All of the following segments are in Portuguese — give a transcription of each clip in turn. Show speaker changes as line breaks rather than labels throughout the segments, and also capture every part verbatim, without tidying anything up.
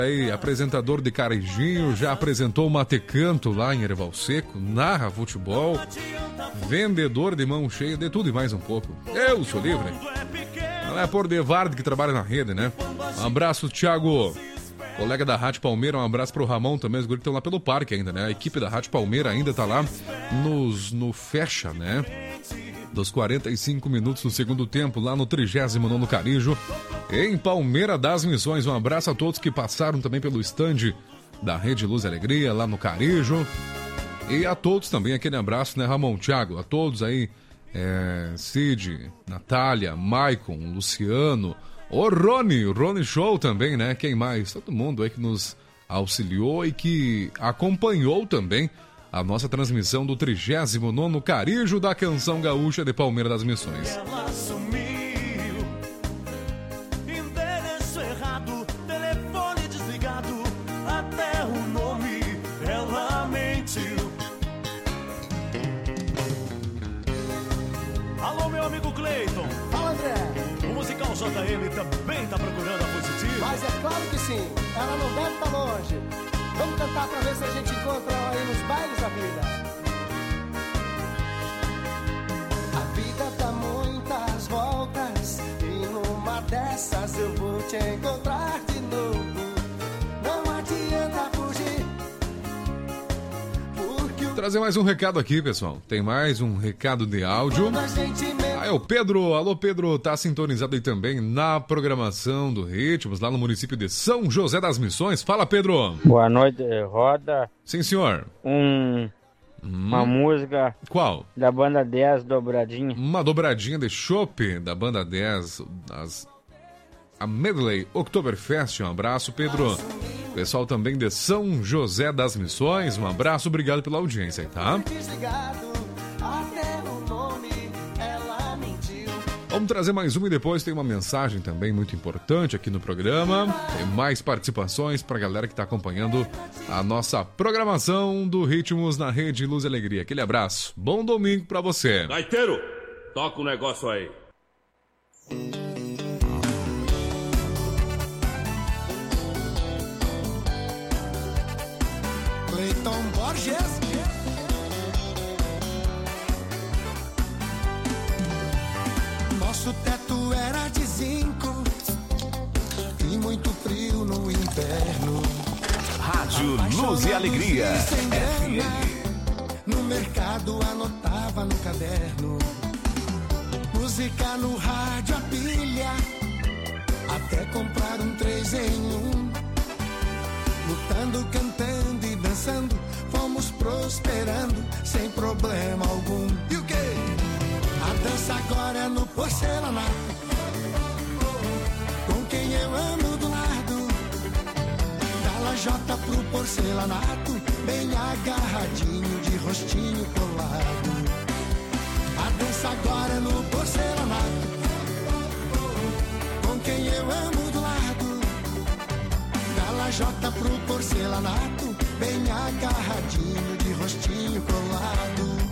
Aí, apresentador de Carijinho, já apresentou o Matecanto lá em Erval Seco, narra futebol, vendedor de mão cheia, de tudo e mais um pouco. Eu sou livre. Não é por Devard que trabalha na rede, né? Um abraço, Thiago, colega da Rádio Palmeira. Um abraço pro Ramon também, os guris que estão lá pelo parque ainda, né? A equipe da Rádio Palmeira ainda tá lá nos, no fecha, né? Dos quarenta e cinco minutos do segundo tempo, lá no trigésimo nono Carijo, em Palmeira das Missões. Um abraço a todos que passaram também pelo stand da Rede Luz e Alegria, lá no Carijo. E a todos também, aquele abraço, né, Ramon, Thiago, a todos aí, é, Cid, Natália, Maicon, Luciano, o Rony, o Rony Show também, né, quem mais? Todo mundo aí que nos auxiliou e que acompanhou também a nossa transmissão do trigésimo nono Carijo da Canção Gaúcha de Palmeira das Missões.
Ela sumiu, endereço errado, telefone desligado, até o nome ela mentiu. Alô, meu amigo Cleiton.
Fala, André.
O musical J M também tá procurando a Positiva?
Mas é claro que sim, ela não deve estar longe. Vamos cantar pra ver se a gente encontra ela aí nos bailes da vida. A vida dá muitas voltas e numa dessas eu vou te encontrar de novo. Não adianta fugir. Porque o...
Trazer mais um recado aqui, pessoal. Tem mais um recado de áudio. Ah, é o Pedro. Alô, Pedro, tá sintonizado aí também na programação do Ritmos, lá no município de São José das Missões. Fala, Pedro.
Boa noite, roda.
Sim, senhor.
Um, hum. Uma música.
Qual?
Da banda dez, dobradinha.
Uma dobradinha de chopp da banda dez, das... a Medley Oktoberfest. Um abraço, Pedro. Pessoal também de São José das Missões, um abraço, obrigado pela audiência aí, tá? Vamos trazer mais uma e depois tem uma mensagem também muito importante aqui no programa. Tem mais participações pra galera que tá acompanhando a nossa programação do Ritmos na Rede Luz e Alegria. Aquele abraço, bom domingo pra você.
Gaiteiro, toca o negócio aí.
Cleiton Borges.
Nosso teto era de zinco e muito frio no inverno.
Rádio Luz e Alegria. F M.
No mercado anotava no caderno. Música no rádio a pilha, até comprar um três em um. Lutando, cantando e dançando, fomos prosperando sem problema algum. E o quê? A dança agora é no porcelanato, com quem eu amo do lado. Da lajota pro porcelanato, bem agarradinho, de rostinho colado. A dança agora é no porcelanato, com quem eu amo do lado. Da lajota pro porcelanato, bem agarradinho, de rostinho colado.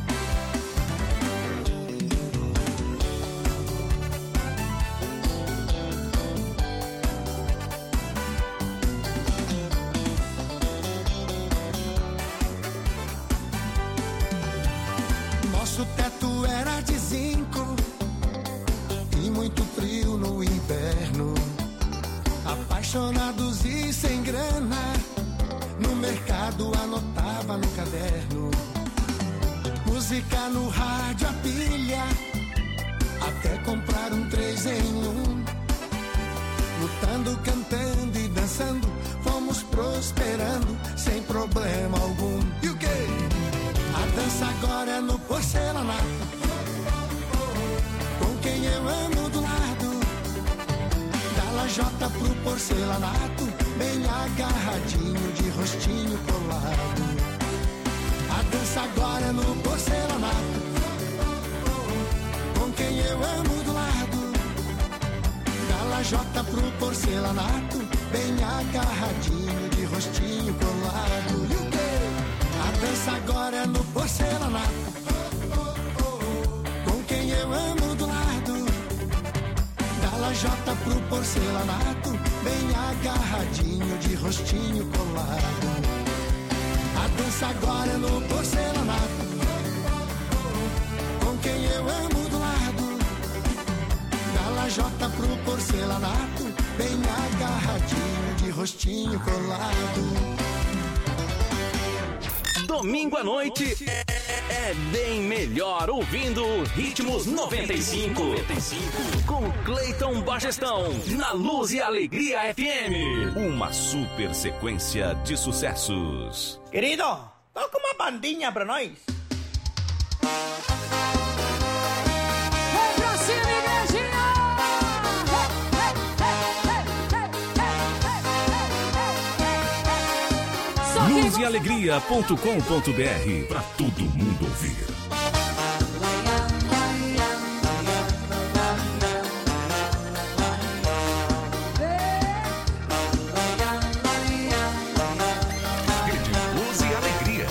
Nosso teto era de zinco e muito frio no inverno. Apaixonados e sem grana, no mercado anotava no caderno. Música no rádio a pilha, até comprar um três em um. Lutando, cantando e dançando, fomos prosperando sem problema algum. E o quê? A dança agora é no porcelanato, com quem eu amo do lado. Da lajota pro porcelanato, bem agarradinho, de rostinho colado. A dança agora é no porcelanato, com quem eu amo do lado. Da lajota pro porcelanato, bem agarradinho, de rostinho colado. E o quê? A dança agora é no porcelanato, com quem eu amo do lado. Da lajota pro porcelanato, bem agarradinho, de rostinho colado. A dança agora é no porcelanato, com quem eu amo do lado. Da lajota pro porcelanato, bem agarradinho, de rostinho colado.
Domingo à noite é, é bem melhor ouvindo Ritmos noventa e cinco. Com Cleiton Bagestão, na Luz e Alegria F M. Uma super sequência de sucessos.
Querido, toca uma bandinha pra nós.
luz e alegria ponto com ponto b r para todo mundo ouvir. Rede Luz e Alegria.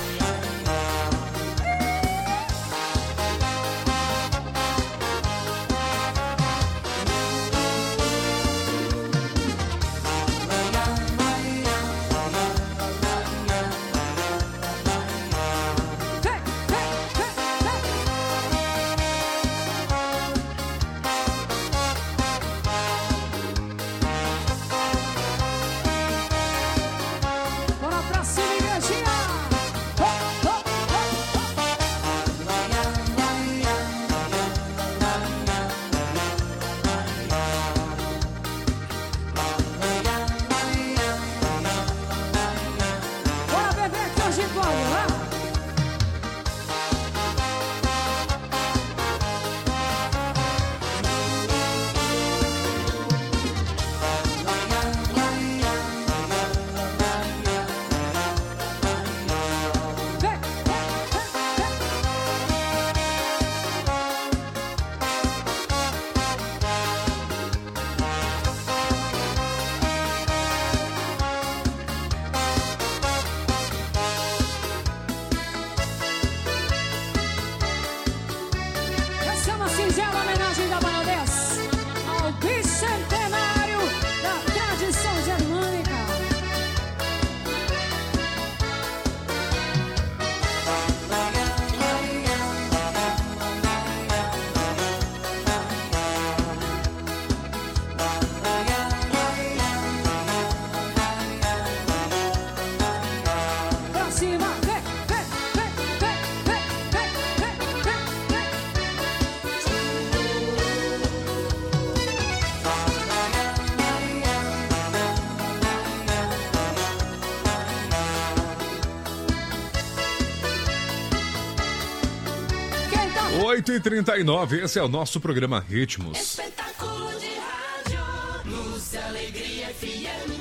oito e trinta e nove, esse é o nosso programa Ritmos.
Espetáculo de rádio, Luz e Alegria F M.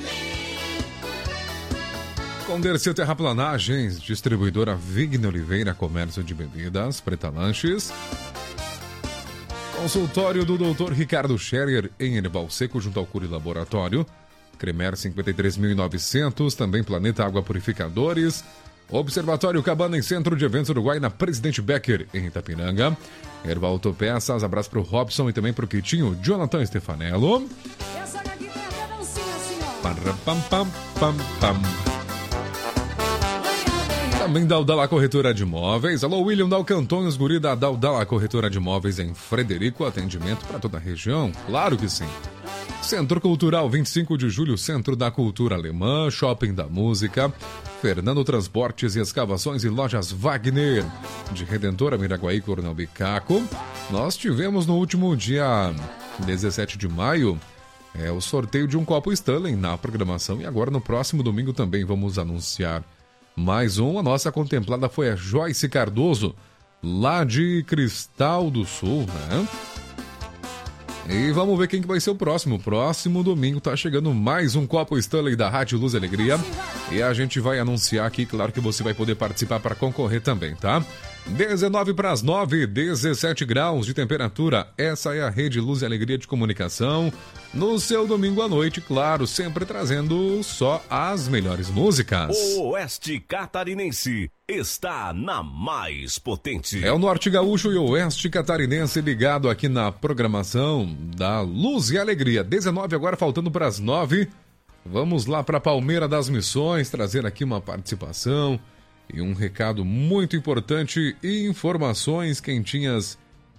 Com Dercy Terraplanagens, distribuidora Vigne Oliveira, comércio de bebidas, Preta Lanches. Consultório do doutor Ricardo Scherer, em Erval Seco, junto ao Curi Laboratório. Cremer cinquenta e três mil e novecentos, também Planeta Água Purificadores. Observatório Cabana em Centro de Eventos Uruguai, na Presidente Becker, em Itapiranga. Erval Autopeças, abraço pro Robson e também pro Quitinho, Jonathan Stefanello.
Essa daqui tem até dancinha assim, ó.
Pam, pam, pam, pam. Também Daldala Corretora de Imóveis. Alô, William Dalcantônio, os guri da Daldala Corretora de Imóveis em Frederico. Atendimento para toda a região? Claro que sim. Centro Cultural, vinte e cinco de julho, Centro da Cultura Alemã, Shopping da Música, Fernando Transportes e Escavações e Lojas Wagner, de Redentora, Miraguaí, Coronel Bicaco. Nós tivemos no último dia dezessete de maio é, o sorteio de um copo Stanley na programação, e agora no próximo domingo também vamos anunciar mais um. A nossa contemplada foi a Joyce Cardoso, lá de Cristal do Sul, né? E vamos ver quem que vai ser o próximo. Próximo domingo tá chegando mais um copo Stanley da Rádio Luz e Alegria. E a gente vai anunciar aqui, claro que você vai poder participar para concorrer também, tá? dezenove para as nove, dezessete graus de temperatura. Essa é a Rede Luz e Alegria de Comunicação. No seu domingo à noite, claro, sempre trazendo só as melhores músicas.
O Oeste Catarinense está na mais potente.
É o Norte Gaúcho e o Oeste Catarinense ligado aqui na programação da Luz e Alegria. dezenove agora, faltando para as nove. Vamos lá para Palmeira das Missões, trazer aqui uma participação e um recado muito importante e informações quentinhas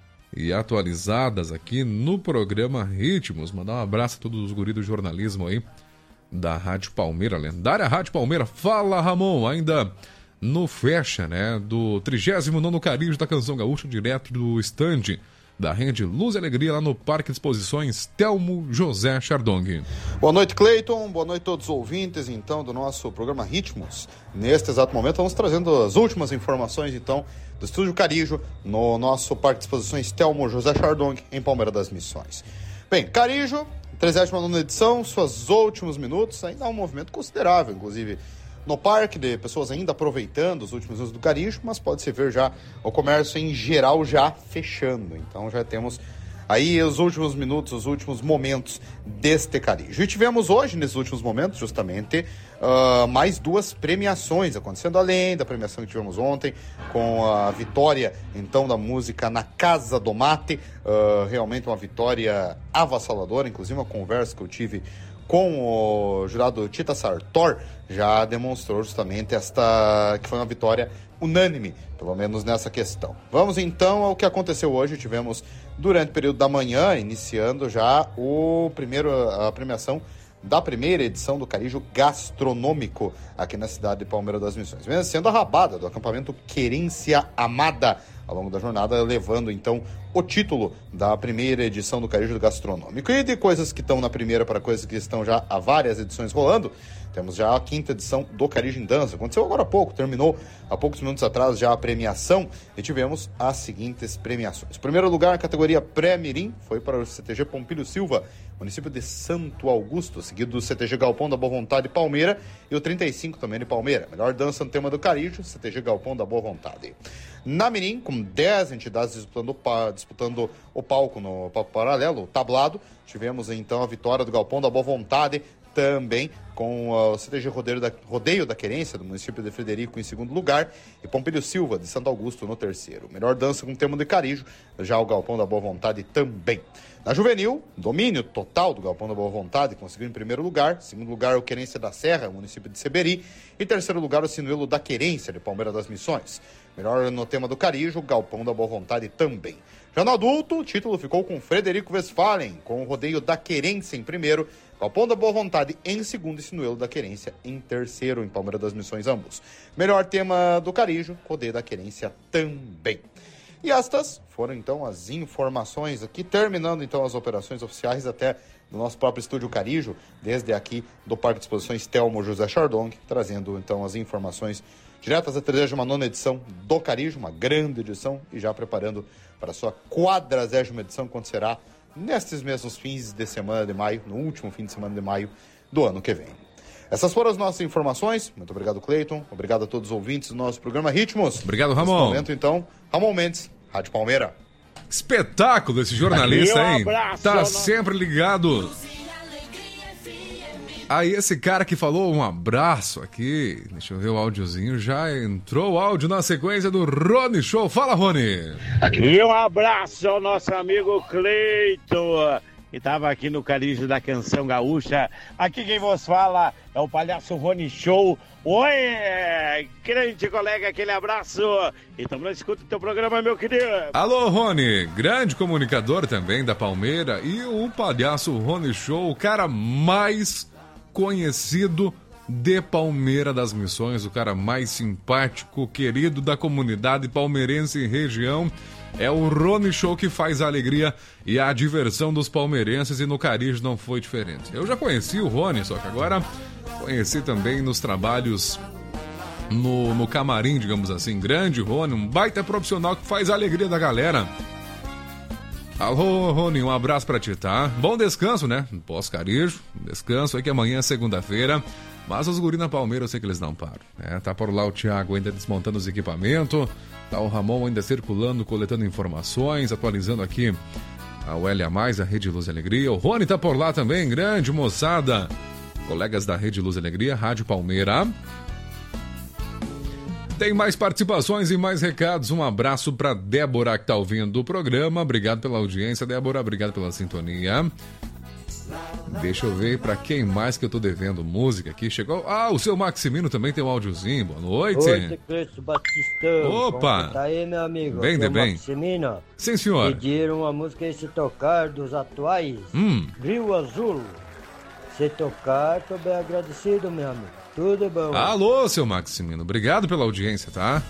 e atualizadas aqui no programa Ritmos. Mandar um abraço a todos os guris do jornalismo aí da Rádio Palmeira, lendária Rádio Palmeira. Fala, Ramon, ainda no fecha, né, do trigésimo nono Carijo da Canção Gaúcha, direto do estande da Rede Luz e Alegria, lá no Parque de Exposições Telmo José Chardong.
Boa noite, Cleiton. Boa noite a todos os ouvintes, então, do nosso programa Ritmos. Neste exato momento, vamos trazendo as últimas informações, então, do Estúdio Carijo, no nosso Parque de Exposições Telmo José Chardong, em Palmeira das Missões. Bem, Carijo, trigésima nona edição, seus últimos minutos, ainda há um movimento considerável, inclusive, no parque, de pessoas ainda aproveitando os últimos anos do Carijo, mas pode-se ver já o comércio em geral já fechando. Então já temos aí os últimos minutos, os últimos momentos deste Carijo. E tivemos hoje, nesses últimos momentos, justamente, uh, mais duas premiações acontecendo, além da premiação que tivemos ontem, com a vitória, então, da música Na Casa do Mate. Uh, realmente uma vitória avassaladora, inclusive uma conversa que eu tive com o jurado Tita Sartor, já demonstrou justamente esta, que foi uma vitória unânime, pelo menos nessa questão. Vamos então ao que aconteceu hoje. Tivemos, durante o período da manhã, iniciando já o primeiro, a premiação da primeira edição do Carijo Gastronômico aqui na cidade de Palmeira das Missões, vencendo a rabada do acampamento Querência Amada ao longo da jornada, levando então o título da primeira edição do Carijo Gastronômico. E de coisas que estão na primeira para coisas que estão já há várias edições rolando, temos já a quinta edição do Carijo em Dança. Aconteceu agora há pouco, terminou há poucos minutos atrás já a premiação e tivemos as seguintes premiações. Em primeiro lugar, a categoria Pré-Mirim foi para o C T G Pompílio Silva, município de Santo Augusto, seguido do C T G Galpão da Boa Vontade de Palmeira e o trinta e cinco também de Palmeira. Melhor dança no tema do Carijo, C T G Galpão da Boa Vontade. Na Mirim, com dez entidades disputando, disputando o palco no palco paralelo, o tablado, tivemos então a vitória do Galpão da Boa Vontade, também com uh, o C T G Rodeio da, Rodeio da Querência, do município de Frederico, em segundo lugar, e Pompílio Silva, de Santo Augusto, no terceiro. Melhor dança com tema de Carijo, já o Galpão da Boa Vontade também. Na Juvenil, domínio total do Galpão da Boa Vontade, conseguiu em primeiro lugar. Segundo lugar, o Querência da Serra, município de Seberi. E terceiro lugar, o Sinuelo da Querência, de Palmeira das Missões. Melhor no tema do Carijo, Galpão da Boa Vontade também. Já no adulto, o título ficou com Frederico Westphalen, com o Rodeio da Querência em primeiro, Galpão da Boa Vontade em segundo e Sinuelo da Querência em terceiro, em Palmeira das Missões ambos. Melhor tema do Carijo, Rodeio da Querência também. E estas foram então as informações aqui, terminando então as operações oficiais até do nosso próprio estúdio Carijo, desde aqui do Parque de Exposições Telmo José Chardong, trazendo então as informações diretas da trigésima nona edição do Carijo, uma grande edição, e já preparando para a sua quadragésima edição, que acontecerá nestes mesmos fins de semana de maio, no último fim de semana de maio do ano que vem. Essas foram as nossas informações. Muito obrigado, Cleiton. Obrigado a todos os ouvintes do nosso programa Ritmos.
Obrigado, Ramon.
Nesse momento, então, Ramon Mendes, Rádio Palmeira.
Espetáculo esse jornalista, hein?
Um abraço,
tá
não...
sempre ligado. Aí esse cara que falou um abraço aqui, deixa eu ver o áudiozinho, já entrou o áudio na sequência do Rony Show. Fala, Rony!
E um abraço ao nosso amigo Cleiton, que estava aqui no Carijo da Canção Gaúcha. Aqui quem vos fala é o palhaço Rony Show. Oi, grande colega, aquele abraço. E estamos na escuta do teu programa, meu querido.
Alô, Rony, grande comunicador também da Palmeira. E o palhaço Rony Show, o cara mais conhecido de Palmeira das Missões, o cara mais simpático, querido da comunidade palmeirense e região. É o Rony Show que faz a alegria e a diversão dos palmeirenses, e no Carijo não foi diferente. Eu já conheci o Rony, só que agora conheci também nos trabalhos no, no camarim, digamos assim. Grande Rony, um baita profissional que faz a alegria da galera. Alô, Rony, um abraço pra ti, tá? Bom descanso, né? Pós-Carijo, descanso aí que amanhã é segunda-feira. Mas os guri na Palmeira eu sei que eles não param, né? Tá por lá o Thiago ainda desmontando os equipamentos, tá o Ramon ainda circulando, coletando informações, atualizando aqui a U L A mais, a Rede Luz e Alegria. O Rony tá por lá também, grande moçada. Colegas da Rede Luz e Alegria, Rádio Palmeira. Tem mais participações e mais recados. Um abraço pra Débora que tá ouvindo o programa. Obrigado pela audiência, Débora. Obrigado pela sintonia. Deixa eu ver pra quem mais que eu tô devendo música aqui. Chegou. Ah, o seu Maximino também tem um áudiozinho. Boa noite.
Oi, Cleiton Batistão.
Opa.
Como tá aí, meu amigo?
Bem, de bem.
Maximino.
Sim, senhor.
Pediram uma música aí, Se Tocar, dos atuais.
Hum.
Rio Azul. Se tocar, tô bem agradecido, meu amigo. Tudo bom.
Alô, seu Maximino. Obrigado pela audiência, tá?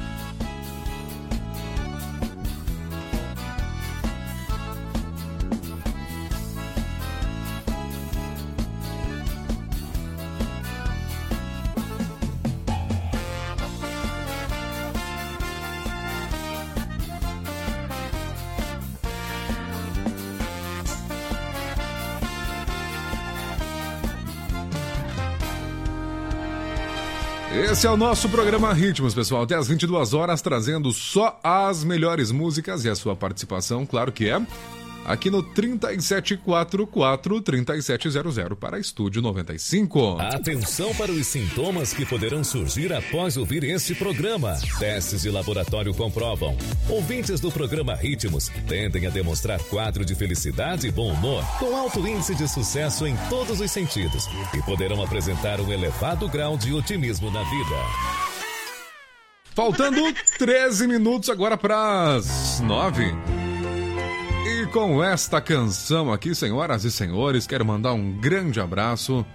Esse é o nosso programa Ritmos, pessoal, até às vinte e duas horas, trazendo só as melhores músicas e a sua participação, claro que é, aqui no trinta e sete quarenta e quatro, trinta e sete zero zero para Estúdio noventa e cinco.
Atenção para os sintomas que poderão surgir após ouvir este programa. Testes de laboratório comprovam. Ouvintes do programa Ritmos tendem a demonstrar quadro de felicidade e bom humor, com alto índice de sucesso em todos os sentidos, e poderão apresentar um elevado grau de otimismo na vida.
Faltando treze minutos agora para as nove. E com esta canção aqui, senhoras e senhores, quero mandar um grande abraço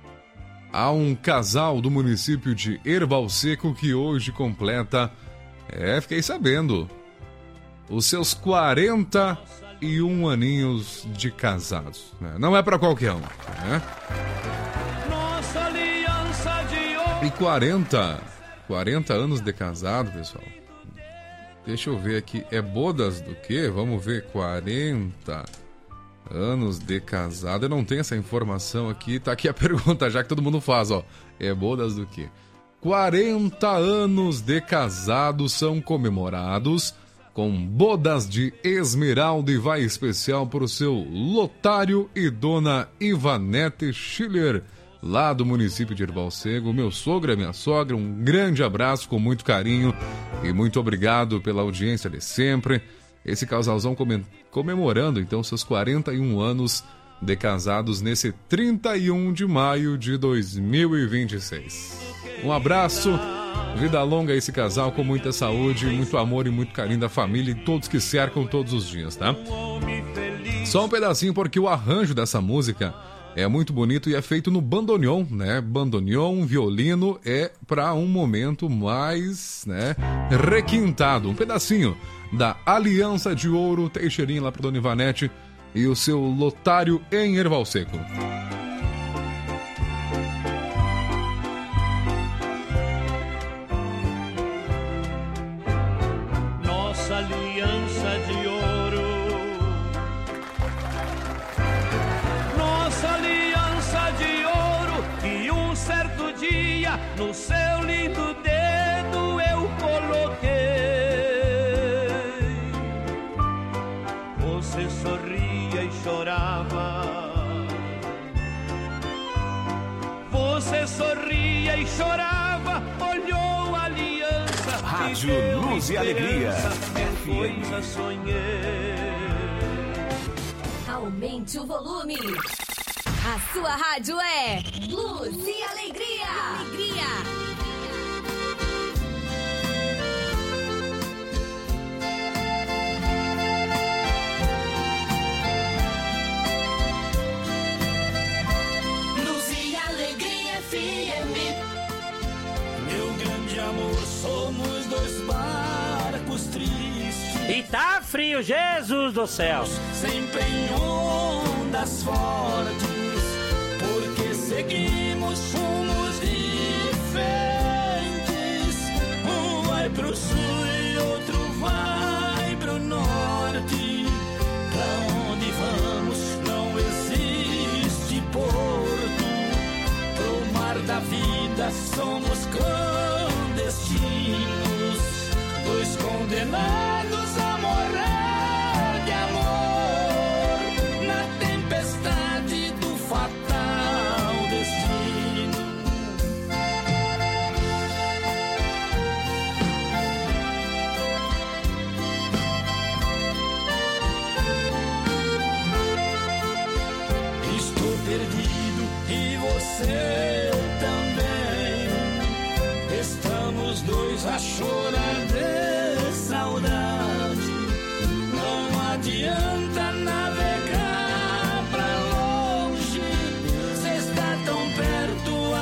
a um casal do município de Erval Seco que hoje completa, é, fiquei sabendo, os seus quarenta e um aninhos de casados. Né? Não é pra qualquer um, né?
Nossa aliança de ouro.
E quarenta, quarenta anos de casado, pessoal. Deixa eu ver aqui, é bodas do quê? Vamos ver, quarenta anos de casado. Eu não tenho essa informação aqui, tá aqui a pergunta já que todo mundo faz, ó. É bodas do quê? quarenta anos de casado são comemorados com bodas de Esmeralda e vai especial para o seu Lotário e dona Ivanete Schiller, lá do município de Erval Seco. Meu sogro e minha sogra, um grande abraço com muito carinho e muito obrigado pela audiência de sempre. Esse casalzão comemorando então seus quarenta e um anos de casados nesse trinta e um de maio de dois mil e vinte e seis. Um abraço, vida longa a esse casal com muita saúde, muito amor e muito carinho da família e todos que cercam todos os dias, tá? Só um pedacinho porque o arranjo dessa música é muito bonito e é feito no bandoneon, né? Bandoneon, violino, é para um momento mais, né, requintado. Um pedacinho da Aliança de Ouro, Teixeirinha lá para Dona Ivanete e o seu Lotário em Erval Seco.
Nossa aliança de ouro. Nossa aliança de ouro. E um certo dia no seu lindo dedo eu coloquei. Você sorria e chorava. Você sorria e chorava, olhou a aliança.
Rádio Luz e Alegria.
Coisa sonhei.
Aumente o volume. A sua rádio é Luz e Alegria. Alegria.
Somos dois barcos tristes.
E tá frio, Jesus do céu.
Sempre em ondas fortes. Porque seguimos rumos diferentes. Um vai pro sul e outro vai pro norte. Pra onde vamos não existe porto. Pro mar da
vida somos clandestinos, dois condenados a morrer de amor na tempestade do fatal destino. Estou perdido e você também. Estamos dois a chorar de saudade. Não adianta navegar pra longe, se está tão perto a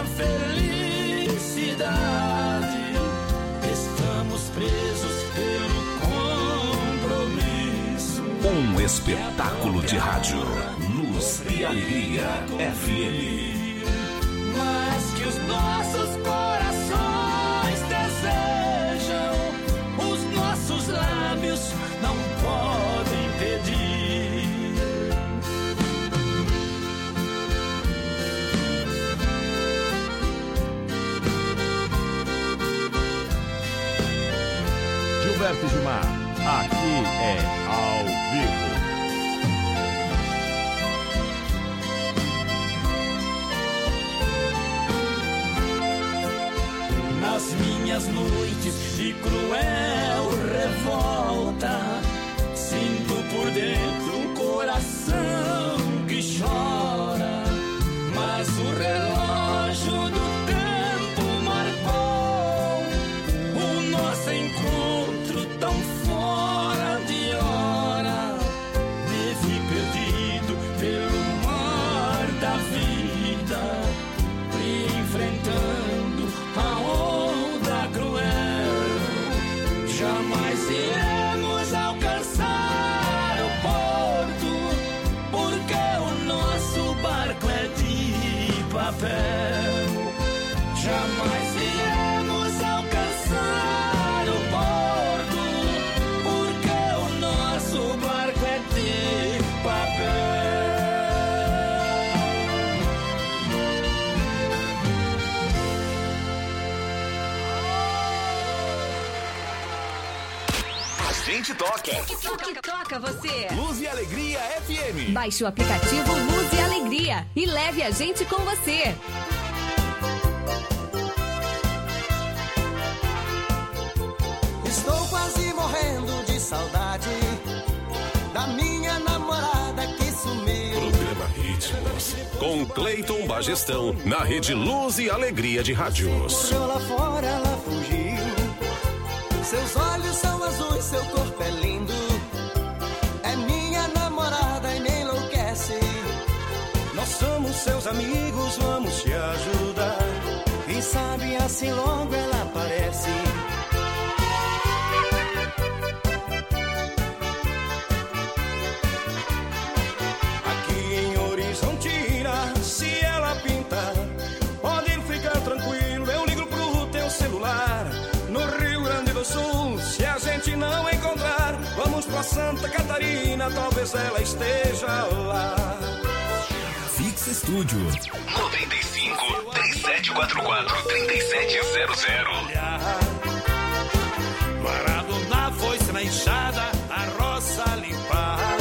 felicidade. Estamos presos pelo compromisso.
Um espetáculo de rádio. Luz e Alegria F M.
Mas que os nossos corações desejam, os nossos lábios não podem pedir.
Gilberto Gilmar, aqui é ao vivo.
Nas minhas noites de cruel revolta, sinto por dentro um coração que chora. Mas o relógio do tempo marcou o nosso encontro tão fora de hora. Me vi perdido pelo mar da vida, enfrentando a onda cruel. Jamais iremos alcançar o porto, porque o nosso barco é de papel. Jamais iremos alcançar o porto, porque o nosso barco é de papel.
A gente toca.
O que toca você?
Luz e Alegria F M.
Baixe o aplicativo Luz e Alegria e leve a gente com você.
Estou quase morrendo de saudade da minha namorada que sumiu.
Programa Ritmos, com Cleiton Bagestão, na rede Luz e Alegria de Rádios.
Correu lá fora, ela fugiu. Seus olhos são azuis, seu corpo é lindo. É minha namorada e me enlouquece. Nós somos seus amigos, vamos te ajudar. Quem sabe assim logo ela aparece. Aqui em Horizontina, se ela pintar, pode ficar tranquilo, eu ligo pro teu celular. No Rio Grande do Sul, se a gente não encontrar, vamos pra Santa Catarina, talvez ela esteja lá.
Fix Estúdio.
noventa e cinco, três sete quatro quatro, três sete zero zero.
Parado na foice, na enxada, a roça limpar.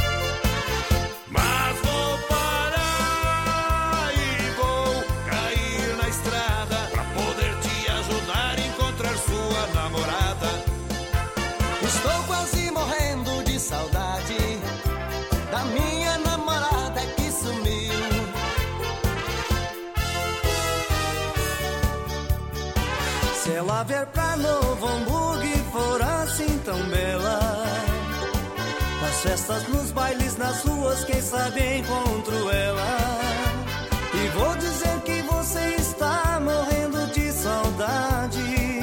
Mas vou parar e vou cair na estrada pra poder te ajudar a encontrar sua namorada.
Estou quase morrendo de saudade da minha namorada que sumiu. Se ela vier pra Novo Hamburgo e for assim tão bela, nas festas, nos bailes, nas ruas, quem sabe encontro ela. E vou dizer que você está morrendo de saudades.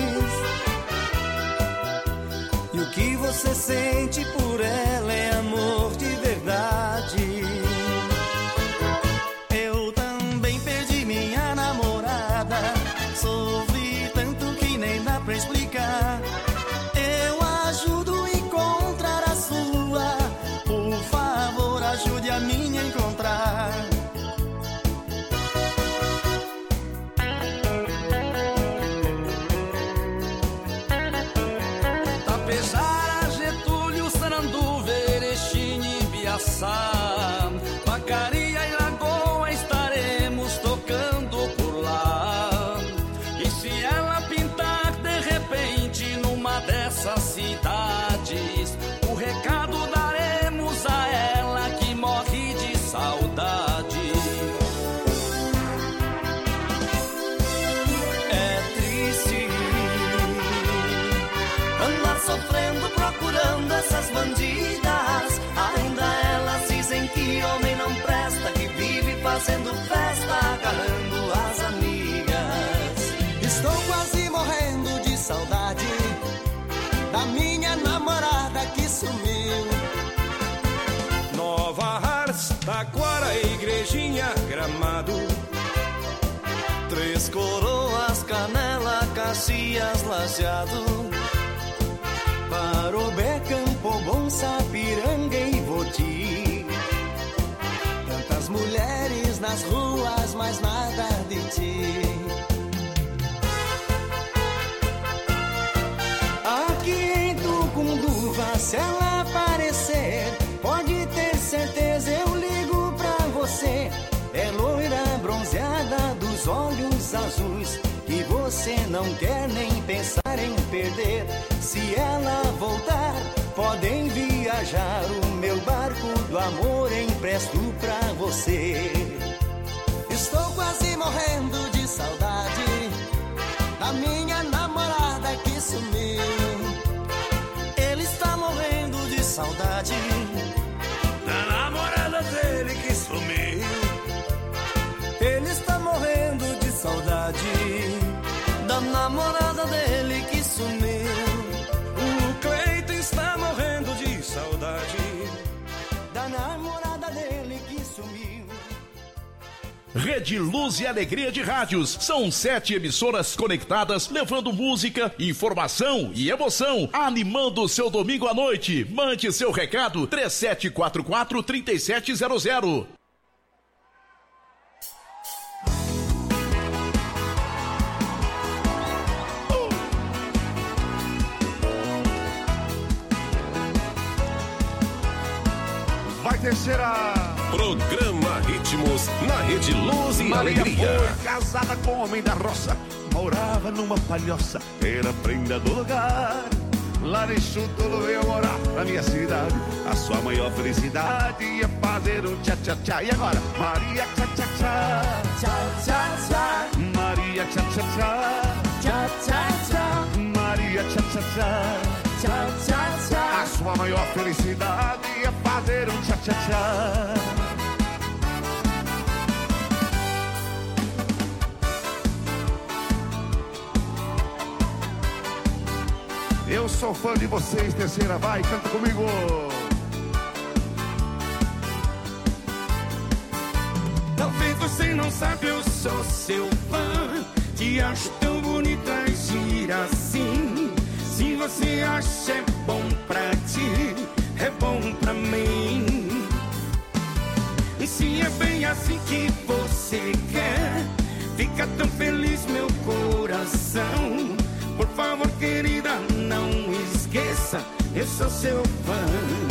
E o que você sente por ela é amor de verdade. Eu também perdi minha namorada, sofri tanto que nem dá pra explicar. Eu ajudo a encontrar a sua, por favor ajude a minha a encontrar. promessa. Vacaria e Lagoa estaremos tocando por lá. E se ela pintar de repente numa dessas cidades, o recado daremos a ela que morre de saudade. É triste andar sofrendo procurando essas bandidas. Ainda elas dizem que homem não presta, que vive fazendo festa, agarrando as amigas.
Estou quase morrendo de saudade da minha namorada que sumiu.
Nova Hartz, Taquara, Igrejinha, Gramado,
Três Coroas, Canela, Caxias, Lajeado, Parobé, Campo Bom, Sapiranga e Voti. Tantas mulheres nas ruas, mas nada de ti. Aqui em Tucunduva, se ela aparecer, pode ter certeza eu ligo pra você. É loira bronzeada dos olhos azuis, que você não quer nem pensar em perder. Se ela voltar, podem viajar, o meu barco do amor empresto pra você.
Estou quase morrendo de saudade da minha namorada que sumiu.
Ele está morrendo de saudade
da namorada dele que sumiu.
Ele está morrendo de saudade da namorada dele que sumiu.
O Cleiton está morrendo de saudade
da namorada dele que sumiu.
Rede Luz e Alegria de Rádios. São sete emissoras conectadas, levando música, informação e emoção, animando o seu domingo à noite. Mande seu recado, três sete quatro quatro, três sete zero zero.
vai descer a...
Programa Ritmos na Rede Luz e
Maria
Alegria.
Foi casada com homem da roça, morava numa palhoça, era prenda do lugar. Lá em Chutulo veio morar na minha cidade. A sua maior felicidade ia fazer um tchá-tchá-tchá. E agora? Maria tchá-tchá-tchá, tchá-tchá-tchá. Maria tchá-tchá-tchá, tchá-tchá-tchá. Maria tchá-tchá-tchá, tchá-tchá-tchá. A sua maior felicidade ia fazer um tchá-tchá-tchá. Eu sou fã de vocês, terceira, vai, canta comigo.
Talvez você não sabe, eu sou seu fã. Te acho tão bonita e gira assim. Se você acha é bom pra ti, é bom pra mim. E se é bem assim que você quer, fica tão feliz meu coração. Por favor, querida, não esqueça, eu sou seu fã.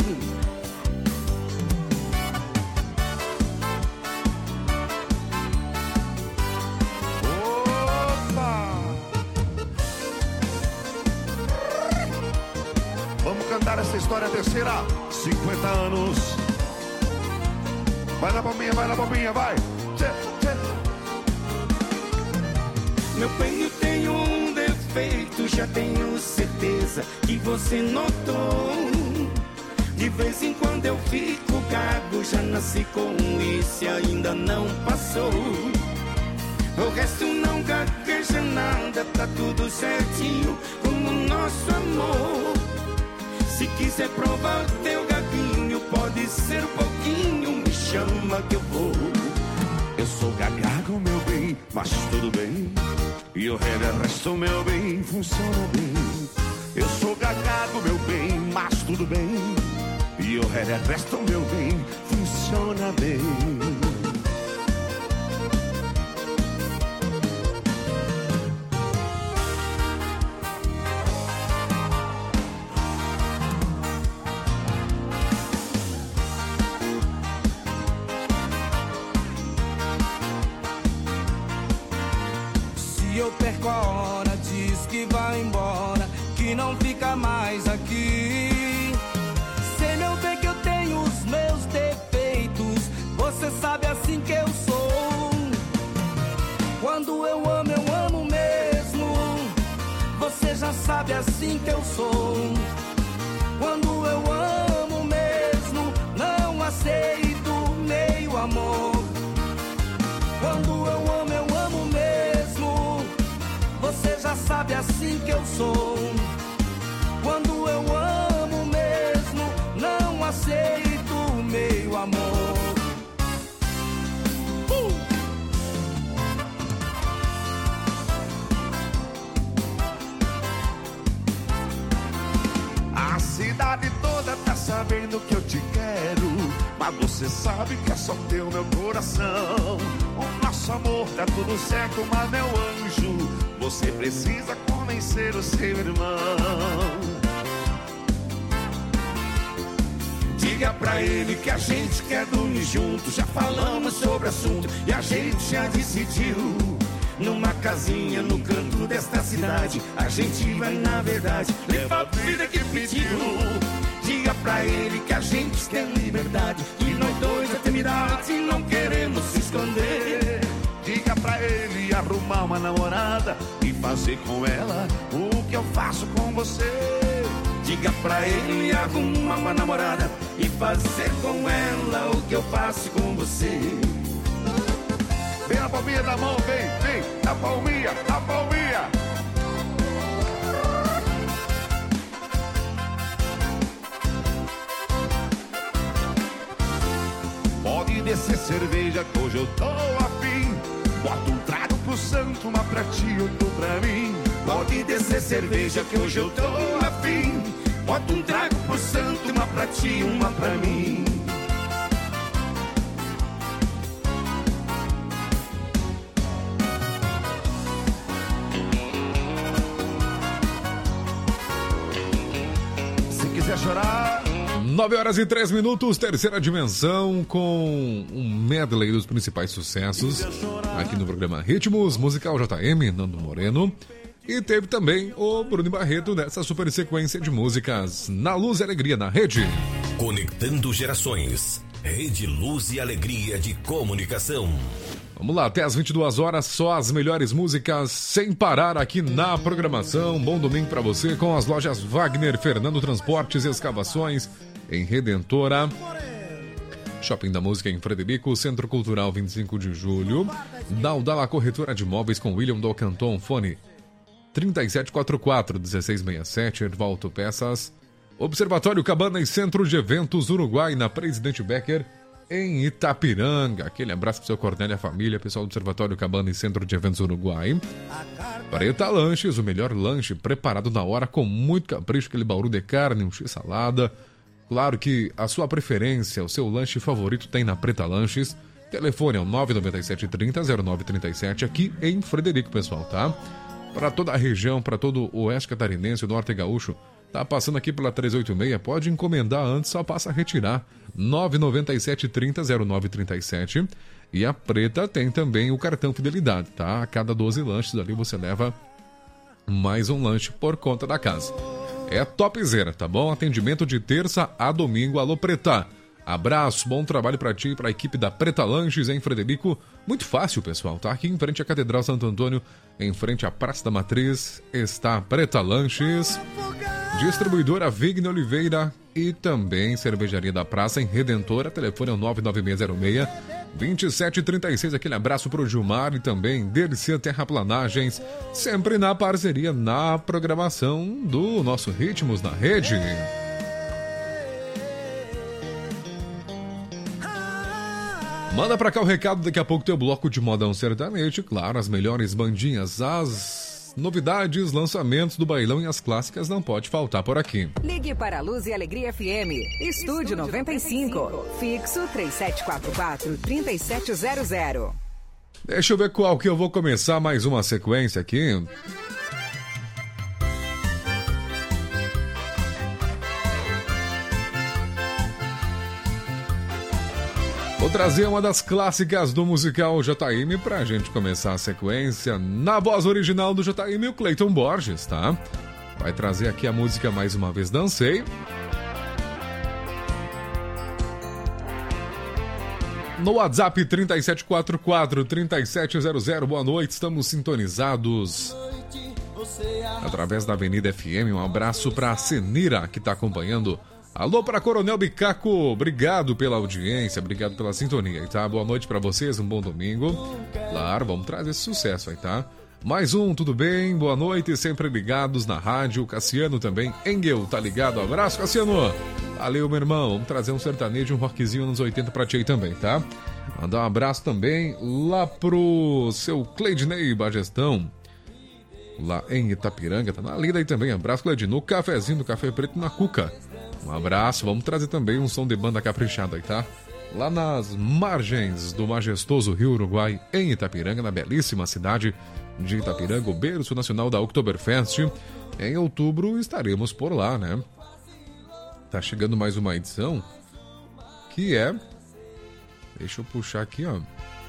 Opa! Vamos cantar essa história terceira, cinquenta anos. Vai na bombinha, vai na bombinha, vai. Tchê, tchê.
Meu bem, eu tenho um defeito, já tenho certeza que você notou. De vez em quando eu fico gago, já nasci com isso e ainda não passou. O resto não gagueja nada, tá tudo certinho como o nosso amor. Se quiser provar teu gaguinho, pode ser um pouquinho, me chama que eu vou.
Eu sou gagago, meu bem, mas tudo bem. E o resto, meu bem, funciona bem. Eu sou gagago, meu bem, mas tudo bem. E o resto, meu bem, funciona bem.
chora, diz que vai embora, que não fica mais aqui. Sei, meu bem, que eu tenho os meus defeitos, você sabe assim que eu sou. Quando eu amo, eu amo mesmo, você já sabe assim que eu sou. Quando eu amo mesmo, não aceito meio amor. Quando eu amo, eu amo mesmo, você já sabe assim que eu sou. Quando eu amo mesmo, não aceito meio amor. Uh!
A cidade toda tá sabendo que eu te quero, mas você sabe que é só teu meu coração. O nosso amor tá tudo certo, mas meu anjo, você precisa convencer o seu irmão. Diga pra ele que a gente quer dormir junto, já falamos sobre o assunto e a gente já decidiu. Numa casinha no canto desta cidade, a gente vai na verdade levar a vida que pediu. Diga pra ele que a gente quer liberdade, que nós dois é eternidade e não queremos se esconder. Diga pra ele arrumar uma namorada e fazer com ela o que eu faço com você. Diga pra ele arrumar uma namorada e fazer com ela o que eu faço com você. Vem a palminha da mão, vem, vem, a palminha, a palminha. Pode descer cerveja que hoje eu tô afim. Bota um trago pro santo, uma pra ti, outro pra mim. Pode descer cerveja que hoje eu tô afim. Bota um trago pro santo, uma pra ti, uma pra mim. Quiser chorar.
nove horas e três minutos, terceira dimensão, com um medley dos principais sucessos aqui no programa Ritmos, musical J M, Nando Moreno. E teve também o Bruno Barreto nessa super sequência de músicas Na Luz e Alegria na Rede.
Conectando gerações. Rede Luz e Alegria de Comunicação.
Vamos lá, até as vinte e duas horas, só as melhores músicas sem parar aqui na programação. Bom domingo para você com as lojas Wagner, Fernando Transportes e Escavações em Redentora. Shopping da Música em Frederico, Centro Cultural vinte e cinco de julho. Daldala Corretora de Imóveis com William Dalcanton, fone trinta e sete quarenta e quatro, dezesseis sessenta e sete, Erval Peças. Observatório Cabana e Centro de Eventos Uruguai, na Presidente Becker, em Itapiranga. Aquele abraço pro seu Cornélio e a família, pessoal do Observatório Cabana e Centro de Eventos Uruguai. Preta Lanches, o melhor lanche preparado na hora com muito capricho, aquele bauru de carne, um x-salada. Claro que a sua preferência, o seu lanche favorito tem na Preta Lanches. Telefone é o nove nove sete, trinta, zero nove trinta e sete, aqui em Frederico, pessoal, tá? Para toda a região, para todo o oeste catarinense, o norte gaúcho, tá passando aqui pela trezentos e oitenta e seis, pode encomendar antes, só passa a retirar. nove nove sete, trinta, zero nove trinta e sete. E a Preta tem também o cartão Fidelidade, tá? A cada doze lanches ali você leva mais um lanche por conta da casa. É topzera, tá bom? Atendimento de terça a domingo. Alô, Preta. Abraço, bom trabalho pra ti e pra equipe da Preta Lanches em Frederico. Muito fácil, pessoal, tá? Aqui em frente à Catedral Santo Antônio, em frente à Praça da Matriz, está a Preta Lanches. Distribuidora Vigne Oliveira e também Cervejaria da Praça em Redentora. Telefone é o nove nove seis zero seis, dois sete três seis. Aquele abraço pro Gilmar e também Dercia Terraplanagens, sempre na parceria, na programação do nosso Ritmos na Rede. Manda pra cá o recado, daqui a pouco tem o bloco de modão sertanejo, claro, as melhores bandinhas, as novidades, lançamentos do bailão e as clássicas não pode faltar por aqui.
Ligue para a Luz e Alegria F M, Estúdio noventa e cinco, fixo três sete quatro quatro, três sete zero zero.
Deixa eu ver qual que eu vou começar mais uma sequência aqui. Vou trazer uma das clássicas do musical J M pra gente começar a sequência. Na voz original do J M, o Cleiton Borges, tá? Vai trazer aqui a música Mais Uma Vez Dancei. No WhatsApp trinta e sete quarenta e quatro, trinta e sete zero zero, boa noite, estamos sintonizados através da Avenida F M. Um abraço pra Senira, que tá acompanhando. Alô para Coronel Bicaco, obrigado pela audiência, obrigado pela sintonia, tá? Boa noite para vocês, um bom domingo. Claro, vamos trazer esse sucesso aí, tá? Mais um, tudo bem? Boa noite, sempre ligados na rádio. Cassiano também, Engel, tá ligado? Abraço, Cassiano. Valeu, meu irmão. Vamos trazer um sertanejo, um rockzinho nos oitenta pra ti aí também, tá? Mandar um abraço também lá pro seu Cleidney Bagestão, lá em Itapiranga, tá na lida aí também. Abraço, Cleidinho, no cafezinho do Café Preto na Cuca. Um abraço, vamos trazer também um som de banda caprichado aí, tá? Lá nas margens do majestoso Rio Uruguai, em Itapiranga, na belíssima cidade de Itapiranga, o berço nacional da Oktoberfest. Em outubro estaremos por lá, né? Tá chegando mais uma edição, que é... Deixa eu puxar aqui, ó.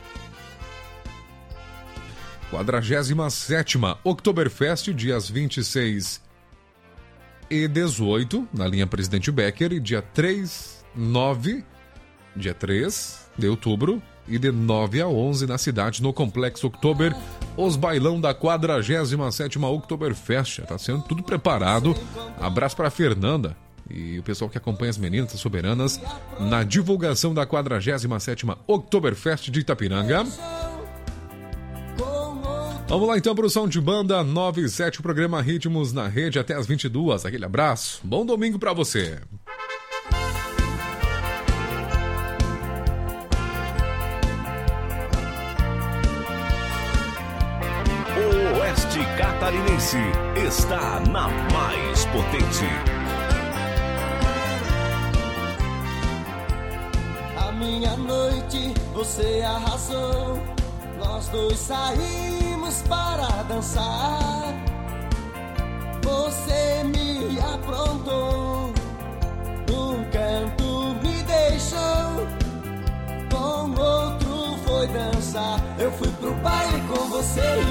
quadragésima sétima Oktoberfest, dias vinte e seis e dezoito, na linha Presidente Becker, e dia três, nove, dia três de outubro, e de nove a onze na cidade, no Complexo Oktober, os bailão da quadragésima sétima Oktoberfest. Tá sendo tudo preparado. Abraço para Fernanda e o pessoal que acompanha as meninas as soberanas na divulgação da quadragésima sétima Oktoberfest de Itapiranga. Vamos lá então para o som de banda nove e sete, o programa Ritmos na Rede até as vinte e duas. Aquele abraço, bom domingo para você.
O Oeste Catarinense está na mais potente.
A minha noite você arrasou, nós dois saímos para dançar. Você me aprontou, num canto me deixou, com outro foi dançar. Eu fui pro baile com você e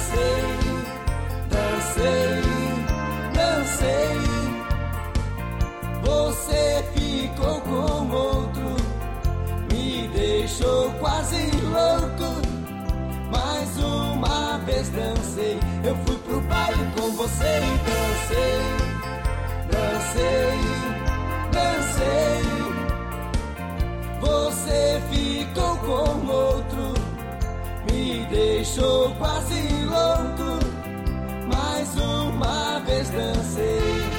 dancei, dancei, dancei. Você ficou com outro, me deixou quase louco. Mais uma vez dancei, eu fui pro baile com você e dancei, dancei, dancei. Você ficou com outro, me deixou quase louco. Mais uma vez dancei.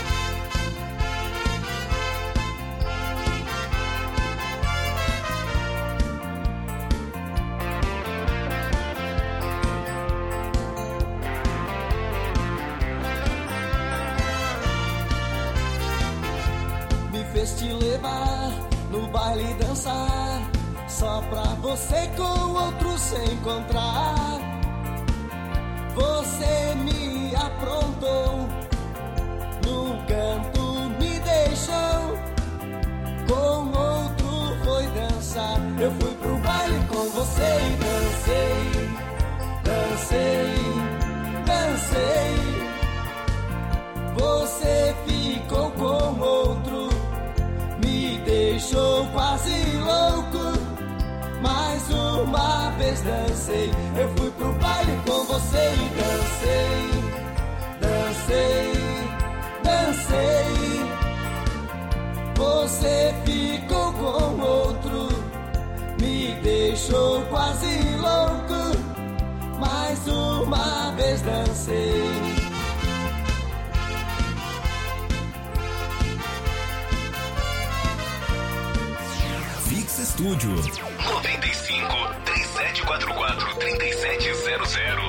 Fez te levar no baile dançar, só pra você com outro se encontrar. Você me aprontou, num canto me deixou, com outro foi dançar. Eu fui pro baile com você e dancei, dancei, dancei. Você ficou com outro, me deixou quase louco. Mais uma vez dancei, eu fui pro baile com você e dancei, dancei, dancei. Você ficou com outro, me deixou quase louco. Mais uma vez dancei.
Estúdio noventa e cinco, três sete quatro quatro, três sete zero zero.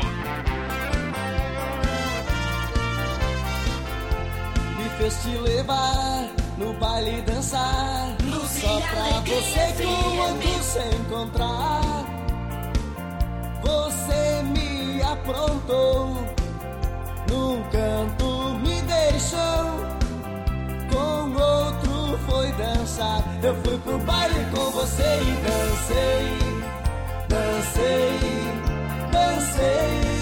Me fez te levar no baile dançar, só pra você com outro se encontrar. Você me aprontou, num canto me deixou, com outro foi dançar. Eu fui pro baile com você e dancei, dancei, dancei.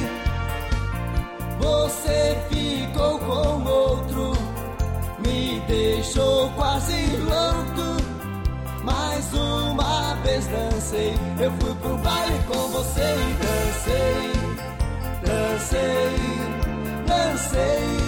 Você ficou com outro, me deixou quase louco. Mais uma vez dancei, eu fui pro baile com você e dancei, dancei, dancei.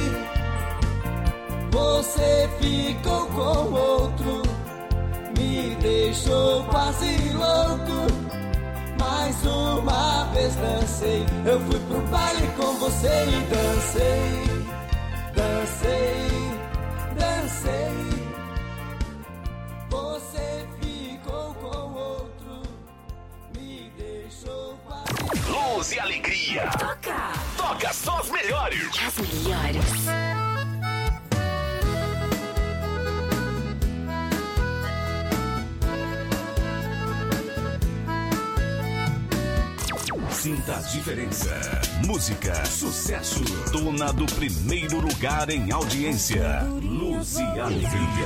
Você ficou com outro, me deixou quase louco. Mais uma vez dancei, eu fui pro baile com você e dancei, dancei, dancei. Você ficou com outro, me deixou quase...
Luz e alegria.
Toca!
Toca só as melhores.
As melhores.
Sinta a diferença. Música, sucesso. Dona do primeiro lugar em audiência. Luz e alegria.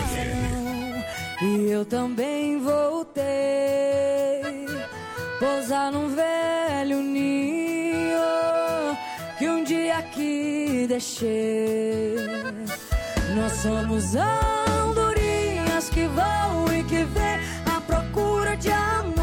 E eu também voltei pousar num velho ninho que um dia aqui deixei. Nós somos andorinhas que vão e que vêm à procura de amor.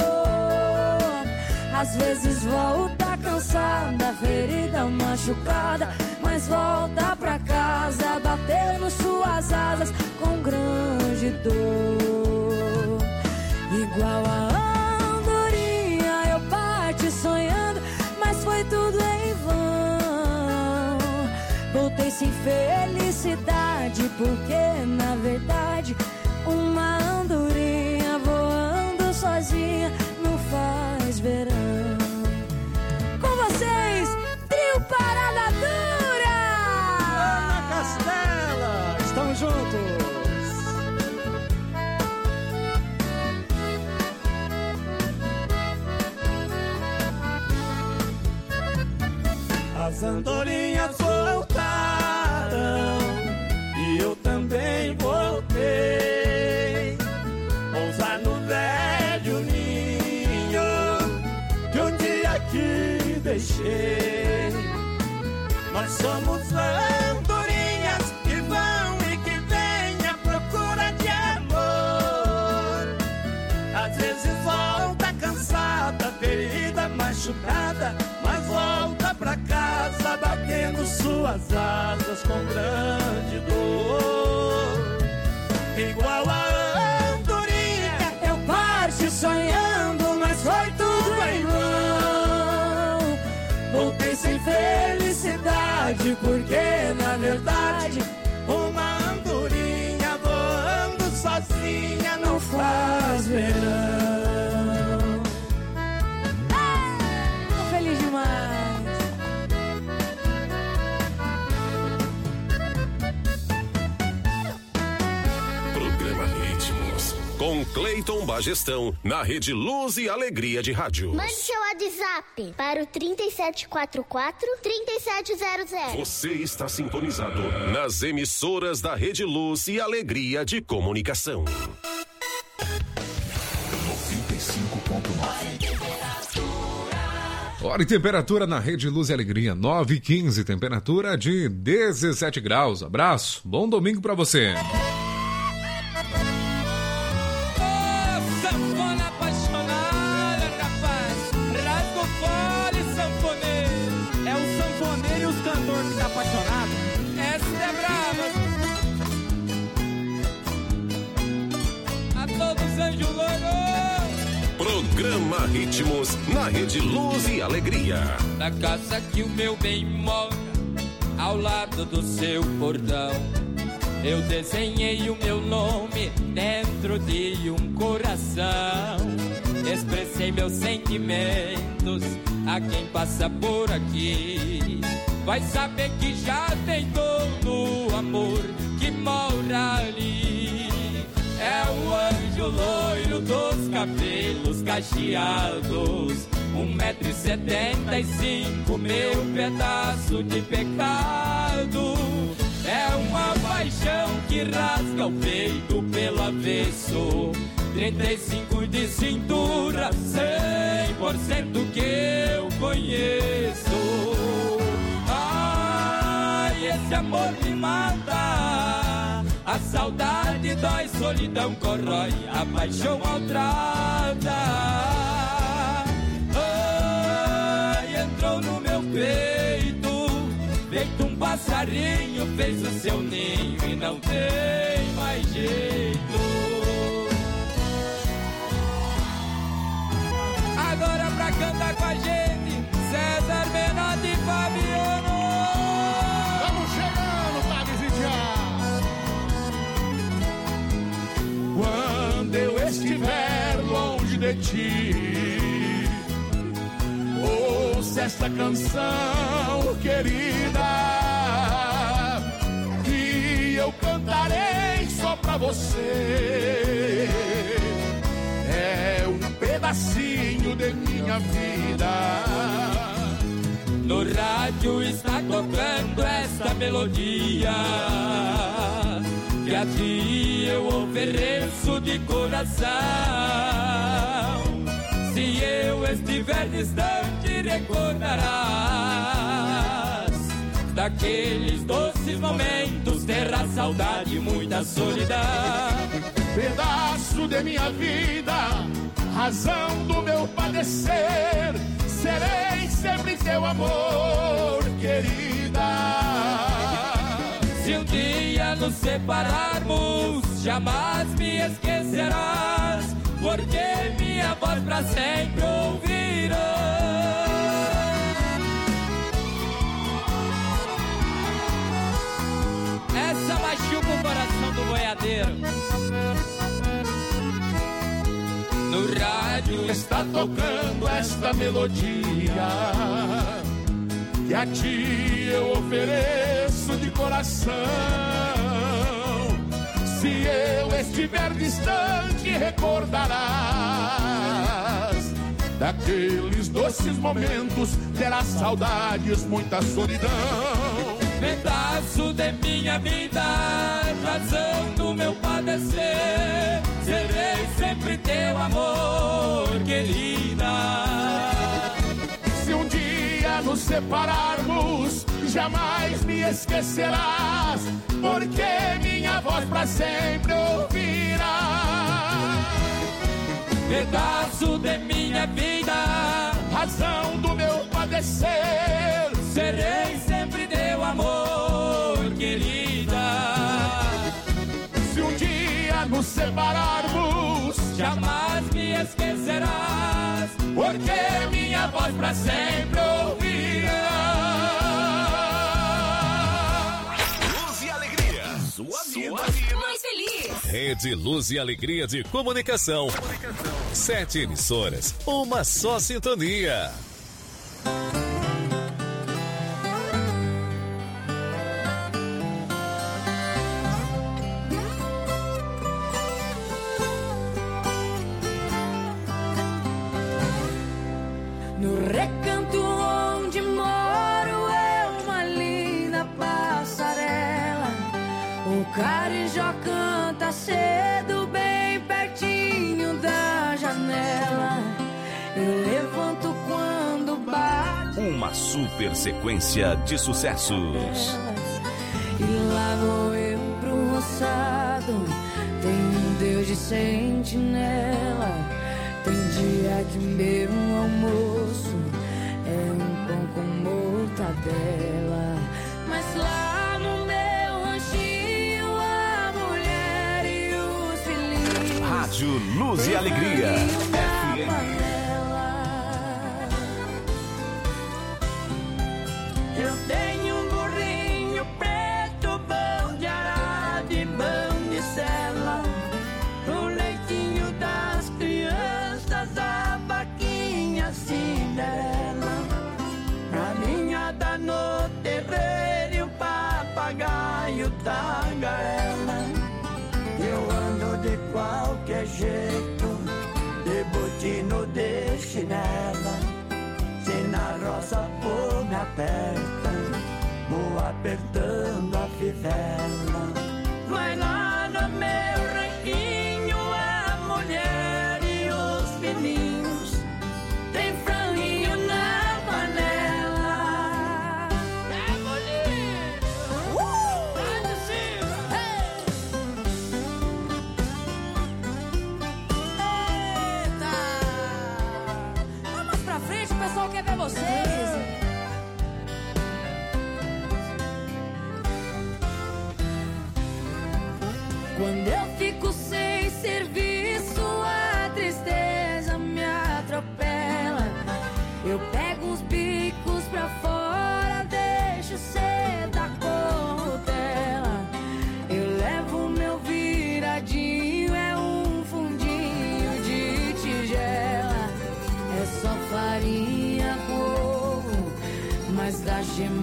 Às vezes volta cansada, ferida, machucada, mas volta pra casa batendo suas asas com grande dor. Igual a andorinha eu parti sonhando, mas foi tudo em vão. Voltei sem felicidade, porque na verdade uma andorinha voando sozinha não faz verão. Com vocês, trio Parada Dura!
Ana Castela, estamos juntos!
As andorinhas voltaram e eu também voltei. Pousar no velho ninho que um dia aqui deixei. Nós somos andorinhas que vão e que vêm à procura de amor. Às vezes volta cansada, ferida, machucada, mas volta pra casa batendo suas asas com grande dor. Igual a andorinha eu parti sonhando, mas foi tudo em vão. Voltei sem felicidade, porque na verdade uma andorinha voando sozinha não faz verão.
Tô feliz demais.
Programa Ritmos, com Cleiton Bagestão, na Rede Luz e Alegria de Rádio.
Mande seu WhatsApp para o trinta e sete quarenta e quatro, trinta e sete zero zero.
Você está sintonizado nas emissoras da Rede Luz e Alegria de Comunicação.
noventa e cinco ponto nove.
Hora e temperatura na Rede Luz e Alegria, nove e quinze, temperatura de dezessete graus. Abraço, bom domingo pra você.
Sanfona apaixonada, rapaz, rasga o fole, sanfoneiro. É o sanfoneiro e os cantores que tá apaixonado. Essa é brava. A todos anjo loiro.
Programa Ritmos, na Rede Luz e Alegria.
Na casa que o meu bem mora, ao lado do seu portão, eu desenhei o meu nome dentro de um coração. Expressei meus sentimentos a quem passa por aqui. Vai saber que já tem todo o amor que mora ali. É o anjo loiro dos cabelos cacheados, um metro e setenta e cinco, meu pedaço de pecado. É uma paixão que rasga o peito pelo
avesso. Trinta e cinco de cintura, cem por cento que eu conheço. Ai, esse amor me mata, a saudade dói, solidão corrói, a paixão maltrata. Ai, entrou no meu peito, feito um passarinho, fez o seu ninho e não tem mais jeito. Agora pra cantar com a gente, César Menotti e Fabiano.
Estamos chegando, Fábio Vidiá. Quando eu estiver longe de ti, ouça esta canção, querida, que eu cantarei só pra você. É um pedacinho de minha vida.
No rádio está tocando esta melodia, que a ti eu ofereço de coração. Se eu estiver distante, recordarás daqueles doces momentos, terra, saudade e muita solidão.
Pedaço de minha vida, razão do meu padecer, serei sempre teu amor, querida.
Se um dia nos separarmos, jamais me esquecerás, porque minha voz pra sempre ouvirás. Essa machuca o coração do boiadeiro. No rádio
está tocando esta melodia, que a ti eu ofereço de coração. Se eu estiver distante, recordarás daqueles doces momentos, terás saudades, muita solidão.
Pedaço de minha vida, razão do meu padecer, serei sempre teu amor, querida.
Se um dia nos separarmos, jamais me esquecerás, porque minha voz pra sempre ouvirás.
Pedaço de minha vida,
razão do meu padecer,
serei sempre teu amor, querida.
Se um dia nos separarmos,
jamais me esquecerás,
porque minha voz pra sempre ouvirás.
Luz e alegria, sua vida mais feliz.
Rede Luz e Alegria de Comunicação. Comunicação. Sete emissoras, uma só sintonia.
No recanto onde moro é uma linda passarela. O carijó canta cedo bem pertinho da janela. Eu levanto quando bate
uma super sequência de sucessos.
e lá vou eu pro roçado. Tem um Deus de sentinela. Tem dia que meu almoço é um pão com mortadela. Mas lá no meu ranchinho a mulher e os filhinhos.
Rádio Luz e Alegria F M.
Eu tenho um burrinho preto, bom de arado e bom de sela. O leitinho das crianças, a vaquinha Cinderela. A ninhada no terreiro e o papagaio tagarela. Eu ando de qualquer jeito, de botino de chinela. Se na roça pô me aperta, vou apertando a fivela. Vai lá no meu ranquinho.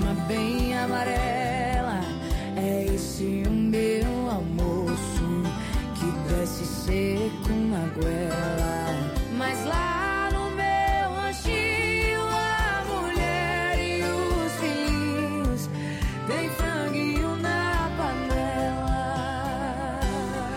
grama bem amarela. É esse o meu almoço que desce seco na goela. Mas lá no meu ranchinho a mulher e os filhinhos tem franguinho na panela.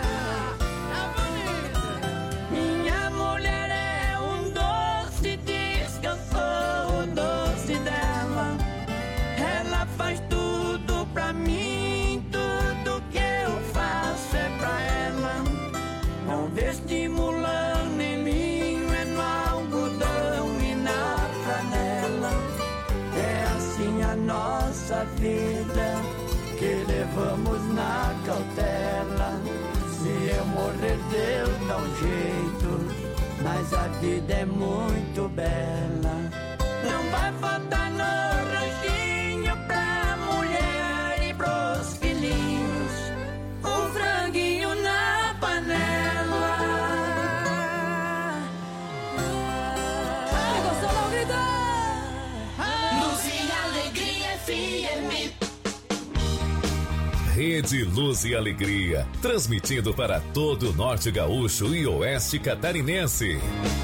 Minha mulher é um doce, diz que eu sou o doce dela. Ela faz tudo pra mim, tudo que eu faço é pra ela. Não vestimulando nem linho, é no algodão e na flanela. É assim a nossa vida, que levamos na cautela. Se eu morrer, Deus dá um jeito, mas a vida é muito bela. Não vai faltar no ranchinho pra mulher e pros filhinhos um franguinho na panela. Ai, gostou, não gritar? Luz e Alegria F M.
Rede Luz e Alegria, transmitindo para todo o Norte Gaúcho e Oeste Catarinense.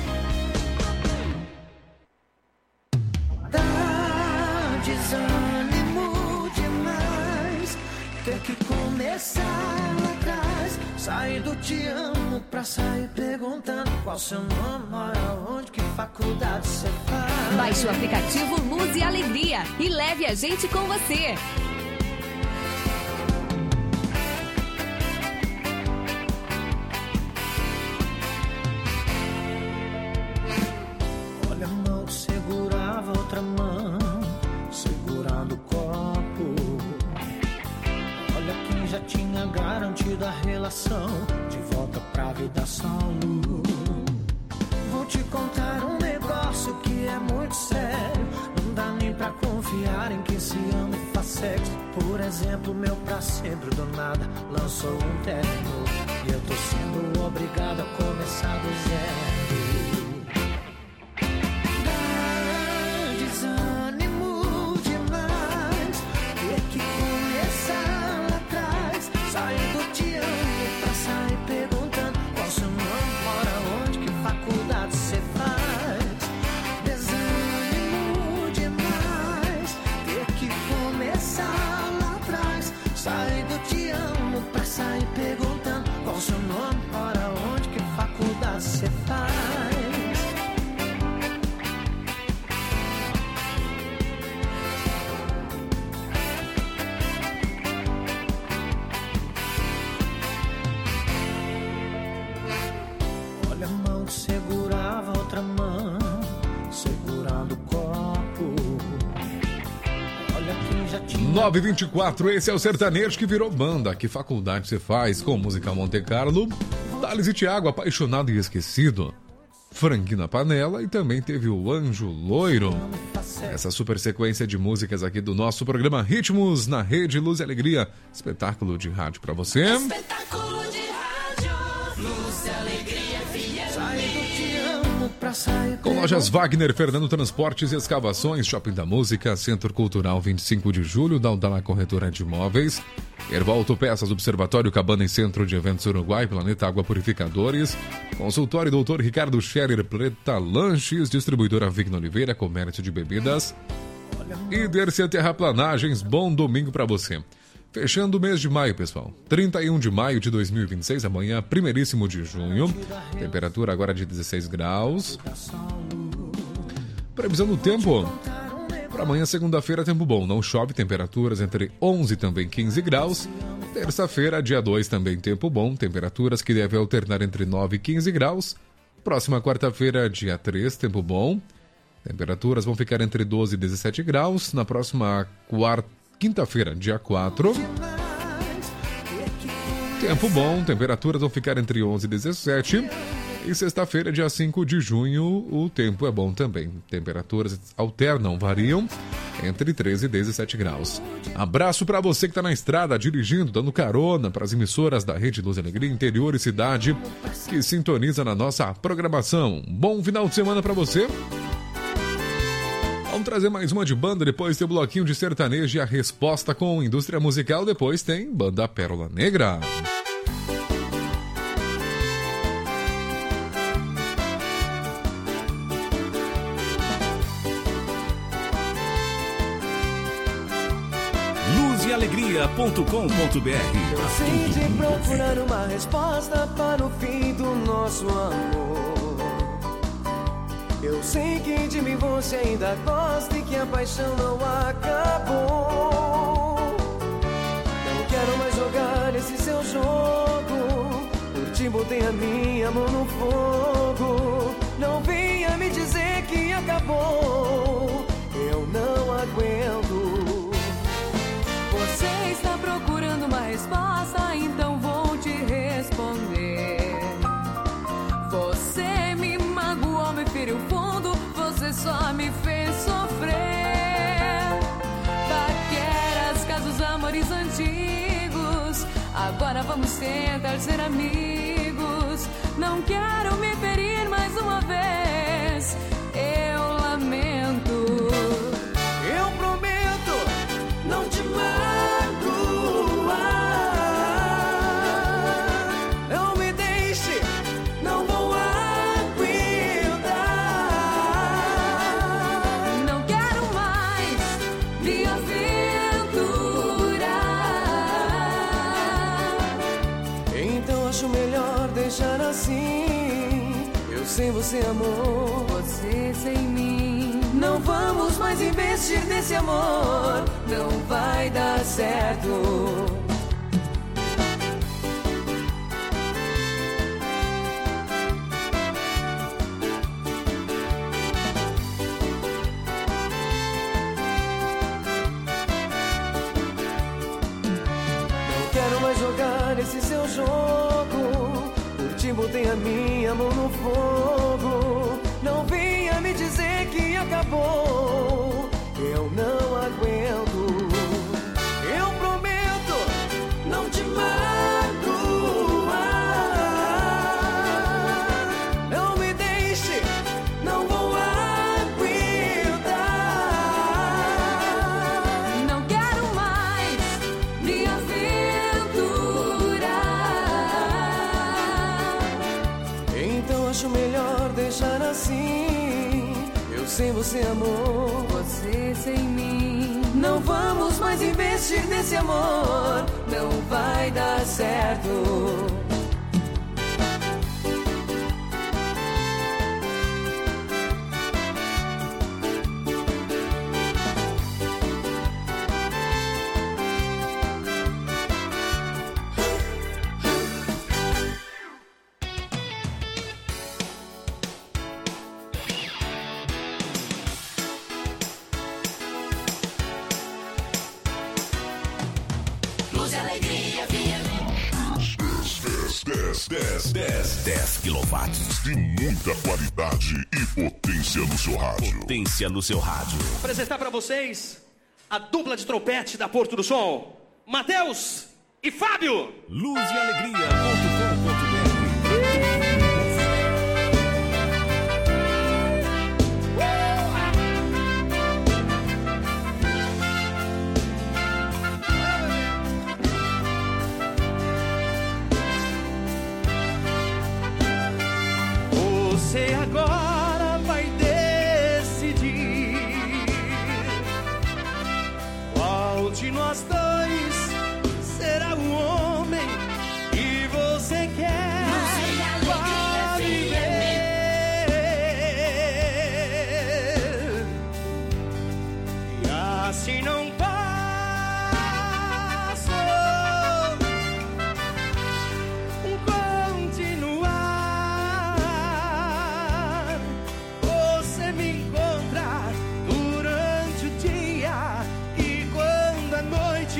Dá desânimo demais, ter que começar lá atrás. Sair do te amo pra sair perguntando qual seu nome, mora onde, que faculdade você faz.
Baixe o aplicativo Luz e Alegria e leve a gente com você.
Olha a mão que segurava outra mão, segurando o copo. Olha quem já tinha garantido a relação, de volta pra vida solo. Vou te contar um negócio que é muito sério. Não dá nem pra confiar em quem se ama e faz sexo. Por exemplo, meu pra sempre do nada lançou um terno, e eu tô sendo obrigado a começar do zero. Desânimo demais, ter que começar lá atrás. Sair do te amo pra sair perguntando qual seu nome, mora onde, que faculdade você faz. Desânimo demais, ter que começar lá atrás. Sair do te amo pra sair perguntando qual seu nome, mora onde, que faculdade você faz. Olha a mão que segurava outra mão, segurando o copo. Olha quem já tinha.
nove e vinte e quatro, esse é o sertanejo que virou banda. Que faculdade você faz com música Monte Carlo? Thales e Thiago, Apaixonado e Esquecido. Franguinho na Panela e também teve o Anjo Loiro. Essa super sequência de músicas aqui do nosso programa Ritmos na Rede Luz e Alegria. Espetáculo de rádio pra você.
Espetáculo de rádio, Luz e Alegria F M. Sair do te amo pra sair.
Com lojas Wagner, Fernando Transportes e Escavações, Shopping da Música, Centro Cultural vinte e cinco de julho, Daldala Corretora de Imóveis, Erval Autopeças, Observatório Cabana e Centro de Eventos Uruguai, Planeta Água Purificadores, Consultório doutor Ricardo Scherer, Preta Lanches, Distribuidora Vigno Oliveira, Comércio de Bebidas e Dercia Terraplanagens. Bom domingo pra você. Fechando o mês de maio, pessoal. trinta e um de maio de dois mil e vinte e seis, amanhã, primeiríssimo de junho. Temperatura agora de dezesseis graus. Previsão do tempo. Para amanhã, segunda-feira, tempo bom. Não chove, temperaturas entre onze e também quinze graus. Terça-feira, dia dois, também tempo bom. Temperaturas que devem alternar entre nove e quinze graus. Próxima quarta-feira, dia três, tempo bom. Temperaturas vão ficar entre doze e dezessete graus. Na próxima quarta Quinta-feira, dia quatro. Tempo bom, temperaturas vão ficar entre onze e dezessete. E sexta-feira, dia cinco de junho, o tempo é bom também. Temperaturas alternam, variam entre treze e dezessete graus. Abraço para você que está na estrada, dirigindo, dando carona para as emissoras da Rede Luz e Alegria, interior e cidade, que sintoniza na nossa programação. Bom final de semana para você. Vamos trazer mais uma de banda, depois tem o bloquinho de sertanejo e a resposta com indústria musical, depois tem Banda Pérola Negra.
luz e alegria ponto com ponto b r.
Eu sei de procurar uma resposta para o fim do nosso amor. Eu sei que de mim você ainda gosta e que a paixão não acabou. Não quero mais jogar esse seu jogo. Por ti botei a minha mão no fogo. Não venha me dizer que acabou. Eu não aguento.
Você está procurando uma resposta, então vou te responder. Você me magoou, me feriu fundo, você só me fez sofrer. Paqueras, casos, amores antigos, agora vamos tentar ser amigos. Não quero me ferir mais uma vez, eu lamento.
Eu prometo não te magoar. Não me deixe, não vou aguentar.
Não quero mais me aventurar.
Então acho melhor deixar assim. Eu sem você, amor,
você sem mim.
Não vamos mais investir nesse amor, não vai dar certo. Não quero mais jogar esse seu jogo. Por ti botei a minha mão no fogo. Não venha me dizer que acabou. Eu não aguento. Eu prometo não te magoar. Não me deixe, não vou aguentar.
Não quero mais me aventurar.
Então acho melhor deixar assim. Eu sem você, amor,
você sem mim.
Não vamos mais investir nesse amor, não vai dar certo.
dez quilowatts de muita qualidade e potência no seu rádio.
Potência no seu rádio.
Vou apresentar para vocês a dupla de trompete da Porto do Som, Matheus e Fábio.
luz e alegria ponto com ponto b r.
Você agora vai decidir qual de nós dois